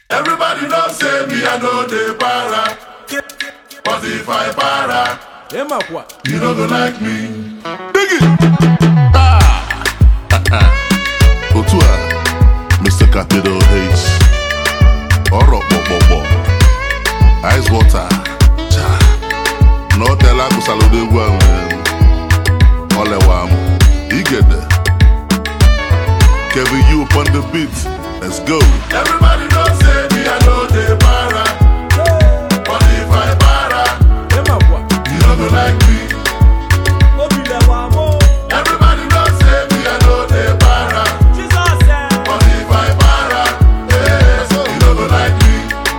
Everybody don't say me, I know they para. But if I para, you don't go like me. Dig it! Otua, Mr. Capital H. Oro Bobo. Ice water. No tell us to salute Olewam. You get there. Kevin, you up on the beat. Let's go. Everybody don't say me, I know they para. But if I para, you don't go like me. Everybody don't say me, I know they para. But if I para, you don't go like me.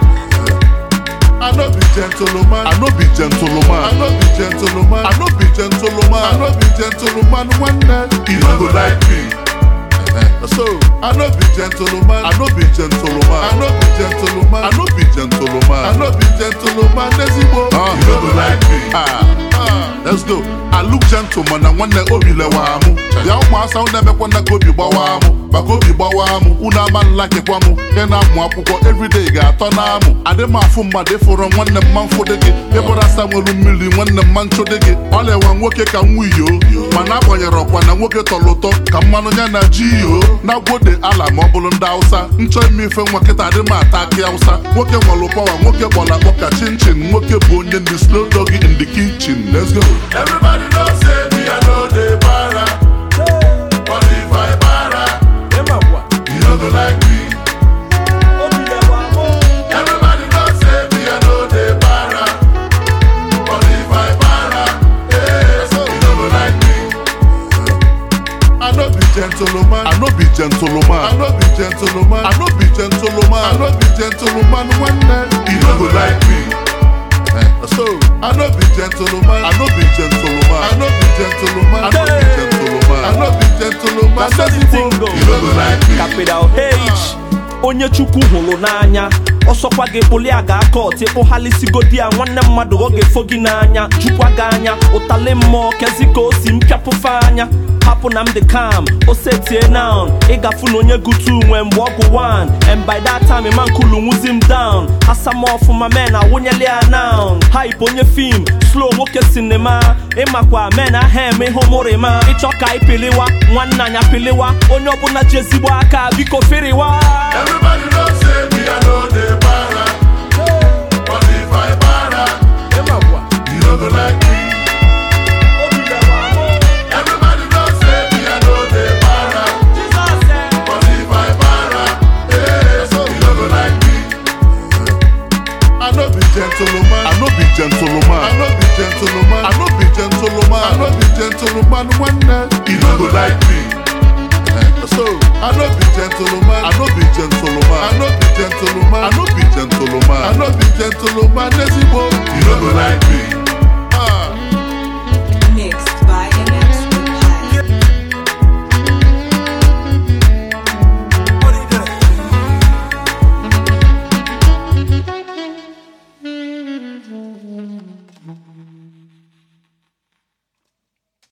I know be gentleman. I know be gentleman. I know be gentleman. I know be gentleman. I know be gentleman. One day You don't go like me. So I know be gentleman. I know be gentleman. I know be gentleman. I know be gentleman. I know be gentleman. Let's go. You don't go like me. Let's go. I look gentleman and one day obi lewamu. The almost sound never wanna go be bawamu. Bakobi bawamu. Una man like a kwamu. Kena mwapuko every day ga tonamu. Adema fuma de for one the man for the gate. Yebora Samuel million one the man cho the gate. All I want woke can we yo. Manabo yero kwana woke toloto. Kamano na jiyo. Na go de ala mobile ndausa. Ncho mi fe waketa adema ataki ausa. Woke walopa wa woke bola woka chin chin. Woke bonye the slow doggy in the kitchen. Let's go. Everybody don't say me, I know they para. But if I para, you don't go like me. Everybody don't say me, I know they para. But if I para, you don't go like me. I know be gentleman. I know be gentleman. I know be gentleman. I know be gentleman. I know be gentleman. One day You don't go like me. So I know be gentleman. I know be gentleman. I know be gentleman. I know be gentleman. I know be gentleman. That's the thing though. You don't go like me. Capital H. Onye chukwu hụrụ n'anya ọsọkwa gị kpụli aga aka ọtịkpụ halisigodi ya nwanne mmadụ ọ ga-efo gị n'anya jukwa gị anya ụtali mmụọ kezi ka o si mpịapụfe anya hapụ na m dị calm o setie noun ịgafu na onye gutu nwe mgbe ọgụ 1 and by that time man kulu nwuzi m down asam ọfụma men awụnyeli ya noun hype onye film slow nwoke sinema ịmakwa men ahem ịhụ mụrịma ịchọ ka ịpịliwa nwanne anya pịliwa onye ọbụla ji ezigbo aka biko firiwa. Everybody don't say me, I know they para. But if I para, you don't go like me. Everybody don't say me, I know they para. But if I para, you don't go like me. I know be gentleman. I know be gentleman. I know be gentleman. I know be gentleman. I know be gentleman. One day You don't go like me. So I know be gentleman. I know be gentleman. I know be gentleman. I know be gentleman. I know be gentleman. Let's go. You don't go like me.